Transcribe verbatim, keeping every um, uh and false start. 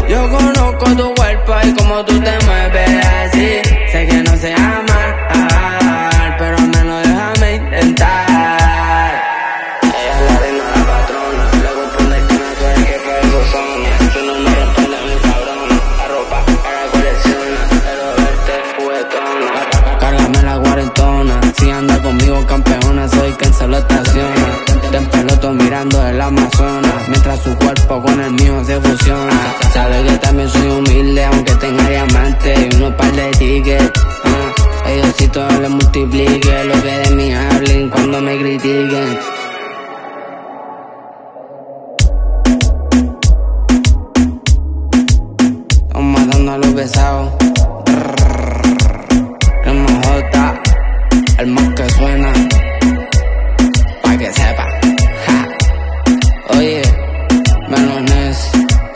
Yo conozco tu cuerpo y como tú te mueves así. Sé que no se amar, pero al menos déjame intentar. Ella es la reina, la patrona. Le comprende que no puede que fue su zona. Si no me responde mi cabrona, la ropa para colecciona, pero verte juguetona. Cárgame la cuarentona, si anda conmigo campeona, soy quien se lo estaciona. Te empeloto mirando el Amazonas, mientras su cuerpo con el mío se fusiona. Sabe que también soy humilde, aunque tenga diamante y unos par de tickets. Uh, Diosito le multiplique lo que de mí hablen cuando me critiquen.